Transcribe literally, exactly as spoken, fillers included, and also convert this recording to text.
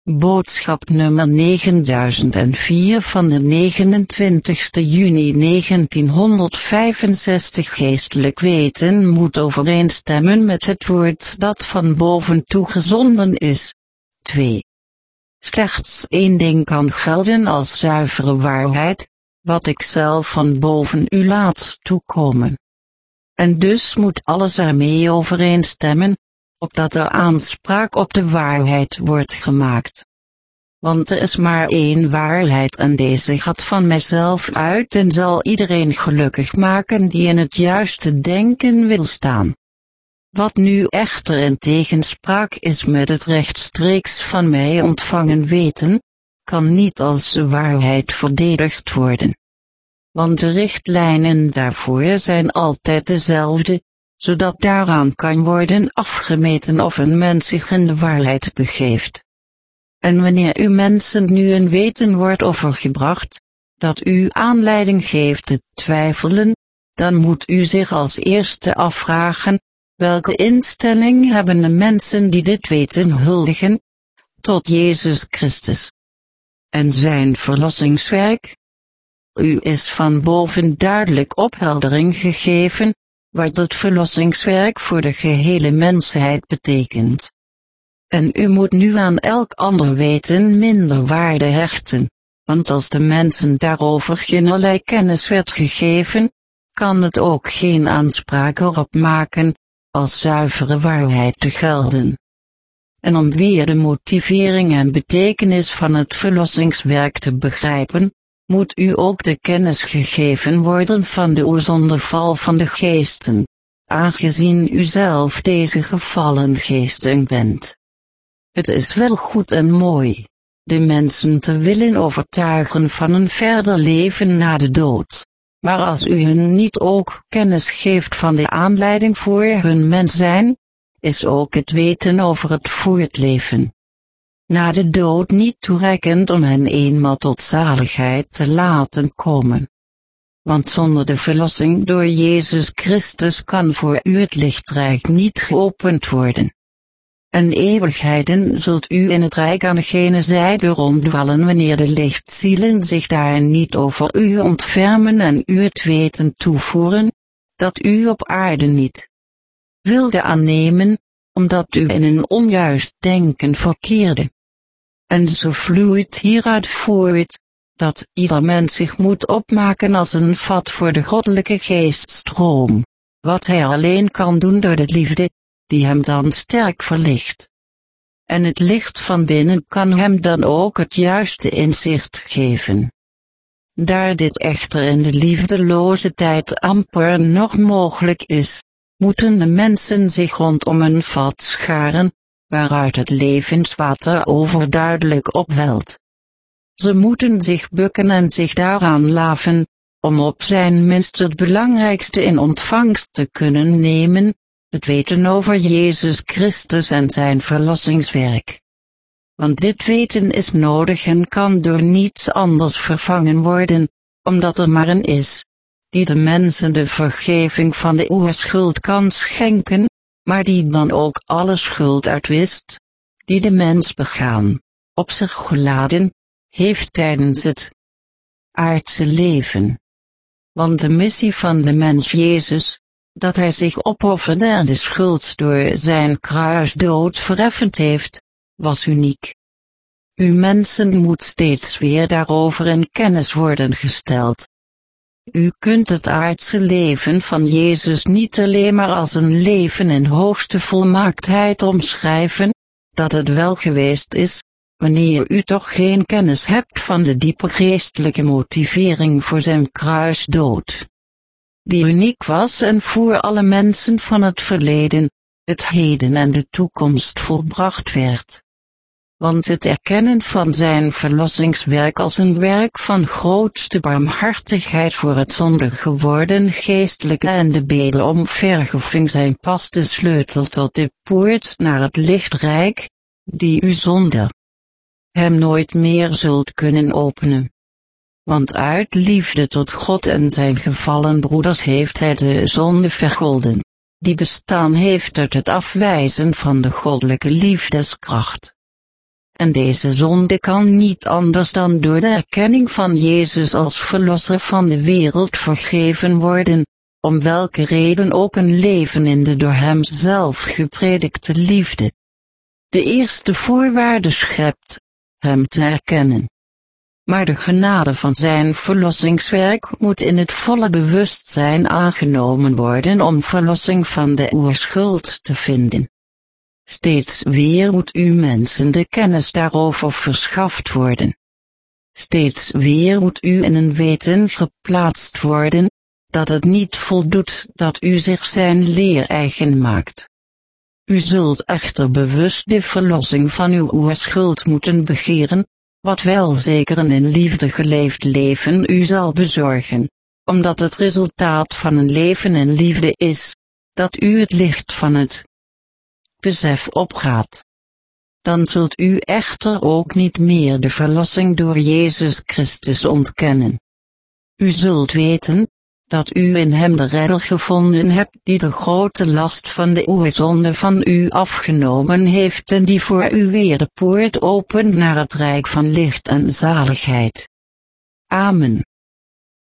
Boodschap nummer negenduizend vier van de negenentwintigste juni negentienhonderdvijfenzestig. Geestelijk weten moet overeenstemmen met het woord dat van boven toegezonden is. twee. Slechts één ding kan gelden als zuivere waarheid, wat ik zelf van boven u laat toekomen. En dus moet alles ermee overeenstemmen, opdat er aanspraak op de waarheid wordt gemaakt. Want er is maar één waarheid en deze gaat van mijzelf uit en zal iedereen gelukkig maken die in het juiste denken wil staan. Wat nu echter in tegenspraak is met het rechtstreeks van mij ontvangen weten, kan niet als de waarheid verdedigd worden. Want de richtlijnen daarvoor zijn altijd dezelfde, zodat daaraan kan worden afgemeten of een mens zich in de waarheid begeeft. En wanneer u mensen nu een weten wordt overgebracht, dat u aanleiding geeft te twijfelen, dan moet u zich als eerste afvragen, welke instelling hebben de mensen die dit weten huldigen, tot Jezus Christus en zijn verlossingswerk? U is van boven duidelijk opheldering gegeven, wat het verlossingswerk voor de gehele mensheid betekent. En u moet nu aan elk ander weten minder waarde hechten, want als de mensen daarover geen allerlei kennis werd gegeven, kan het ook geen aanspraak erop maken, als zuivere waarheid te gelden. En om weer de motivering en betekenis van het verlossingswerk te begrijpen, moet u ook de kennis gegeven worden van de oorzondeval van de geesten, aangezien u zelf deze gevallen geesten bent. Het is wel goed en mooi, de mensen te willen overtuigen van een verder leven na de dood, maar als u hun niet ook kennis geeft van de aanleiding voor hun mens zijn, is ook het weten over het voortleven na de dood niet toereikend om hen eenmaal tot zaligheid te laten komen. Want zonder de verlossing door Jezus Christus kan voor u het lichtrijk niet geopend worden. En eeuwigheden zult u in het rijk aan gene zijde ronddwalen wanneer de lichtzielen zich daar niet over u ontfermen en u het weten toevoeren, dat u op aarde niet wilde aannemen, omdat u in een onjuist denken verkeerde. En zo vloeit hieruit voort, dat ieder mens zich moet opmaken als een vat voor de goddelijke geeststroom, wat hij alleen kan doen door de liefde, die hem dan sterk verlicht. En het licht van binnen kan hem dan ook het juiste inzicht geven. Daar dit echter in de liefdeloze tijd amper nog mogelijk is, moeten de mensen zich rondom een vat scharen, waaruit het levenswater overduidelijk opwelt. Ze moeten zich bukken en zich daaraan laven, om op zijn minst het belangrijkste in ontvangst te kunnen nemen, het weten over Jezus Christus en zijn verlossingswerk. Want dit weten is nodig en kan door niets anders vervangen worden, omdat er maar een is, die de mensen de vergeving van de oerschuld kan schenken, maar die dan ook alle schuld uitwist, die de mens begaan, op zich geladen, heeft tijdens het aardse leven. Want de missie van de mens Jezus, dat hij zich opofferde en de schuld door zijn kruisdood vereffend heeft, was uniek. U mensen moet steeds weer daarover in kennis worden gesteld. U kunt het aardse leven van Jezus niet alleen maar als een leven in hoogste volmaaktheid omschrijven, dat het wel geweest is, wanneer u toch geen kennis hebt van de diepe geestelijke motivering voor zijn kruisdood, die uniek was en voor alle mensen van het verleden, het heden en de toekomst volbracht werd. Want het erkennen van zijn verlossingswerk als een werk van grootste barmhartigheid voor het zondig geworden geestelijke en de bede om vergeving zijn pas de sleutel tot de poort naar het lichtrijk, die u zonder hem nooit meer zult kunnen openen. Want uit liefde tot God en zijn gevallen broeders heeft hij de zonde vergolden, die bestaan heeft uit het afwijzen van de goddelijke liefdeskracht. En deze zonde kan niet anders dan door de erkenning van Jezus als verlosser van de wereld vergeven worden, om welke reden ook een leven in de door hem zelf gepredikte liefde. De eerste voorwaarde schept, hem te erkennen. Maar de genade van zijn verlossingswerk moet in het volle bewustzijn aangenomen worden om verlossing van de oerschuld te vinden. Steeds weer moet u mensen de kennis daarover verschaft worden. Steeds weer moet u in een weten geplaatst worden, dat het niet voldoet dat u zich zijn leer eigen maakt. U zult echter bewust de verlossing van uw oerschuld moeten begeren, wat wel zeker een in liefde geleefd leven u zal bezorgen, omdat het resultaat van een leven in liefde is, dat u het licht van het besef opgaat. Dan zult u echter ook niet meer de verlossing door Jezus Christus ontkennen. U zult weten, dat u in hem de redder gevonden hebt die de grote last van de oerzonde van u afgenomen heeft en die voor u weer de poort opent naar het rijk van licht en zaligheid. Amen.